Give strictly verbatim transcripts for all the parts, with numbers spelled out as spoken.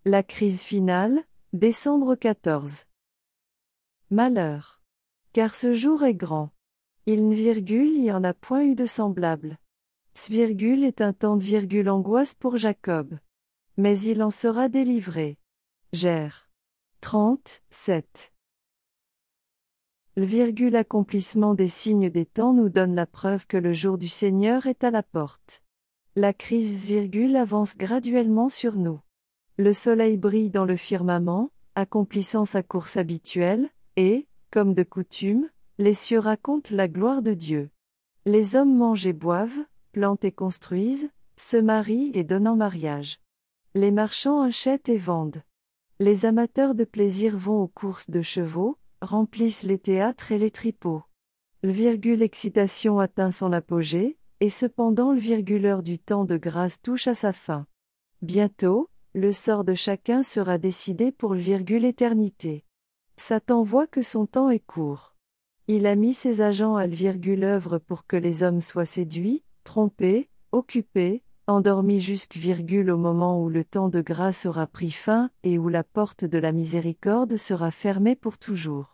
La crise finale, décembre quatorze. Malheur. Car ce jour est grand. Il ne virgule y en a point eu de semblable. Ce virgule est un temps de virgule angoisse pour Jacob. Mais il en sera délivré. Gère. trente, sept. Le virgule accomplissement des signes des temps nous donne la preuve que le jour du Seigneur est à la porte. La crise virgule avance graduellement sur nous. Le soleil brille dans le firmament, accomplissant sa course habituelle, et, comme de coutume, les cieux racontent la gloire de Dieu. Les hommes mangent et boivent, plantent et construisent, se marient et donnent en mariage. Les marchands achètent et vendent. Les amateurs de plaisir vont aux courses de chevaux, remplissent les théâtres et les tripots. Le virgule excitation atteint son apogée, et cependant le virguleur du temps de grâce touche à sa fin. Bientôt, le sort de chacun sera décidé pour le virgule éternité. Satan voit que son temps est court. Il a mis ses agents à le virgule œuvre pour que les hommes soient séduits, trompés, occupés, endormis jusqu'au virgule au moment où le temps de grâce aura pris fin et où la porte de la miséricorde sera fermée pour toujours.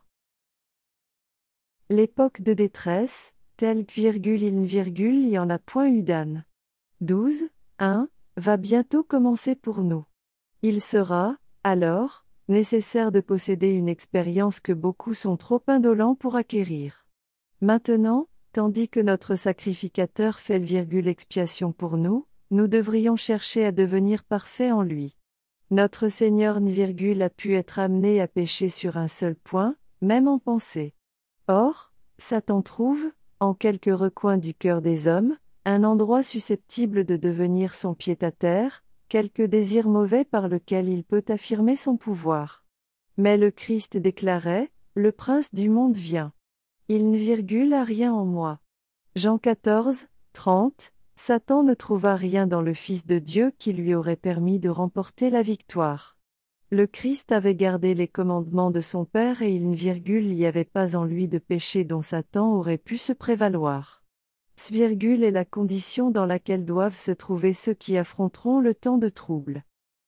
L'époque de détresse, telle que virgule il virgule y en a point eu d'âne. douze, un, va bientôt commencer pour nous. Il sera, alors, nécessaire de posséder une expérience que beaucoup sont trop indolents pour acquérir. Maintenant, tandis que notre sacrificateur fait le virgule expiation pour nous, nous devrions chercher à devenir parfaits en lui. Notre Seigneur ni virgule a pu être amené à pécher sur un seul point, même en pensée. Or, Satan trouve, en quelque recoin du cœur des hommes, un endroit susceptible de devenir son pied-à-terre, quelque désir mauvais par lequel il peut affirmer son pouvoir. Mais le Christ déclarait, « Le prince du monde vient. Il ne virgule a rien en moi. » Jean quatorze, trente, Satan ne trouva rien dans le Fils de Dieu qui lui aurait permis de remporter la victoire. Le Christ avait gardé les commandements de son Père et il ne virgule y avait pas en lui de péché dont Satan aurait pu se prévaloir. Ce virgule est la condition dans laquelle doivent se trouver ceux qui affronteront le temps de trouble.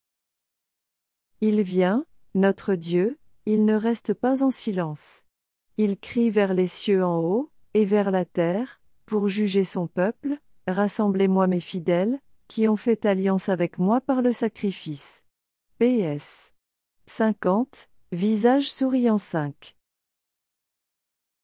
Il vient, notre Dieu, il ne reste pas en silence. Il crie vers les cieux en haut, et vers la terre, pour juger son peuple, « Rassemblez-moi mes fidèles, qui ont fait alliance avec moi par le sacrifice. » P S cinquante, visage souriant cinq.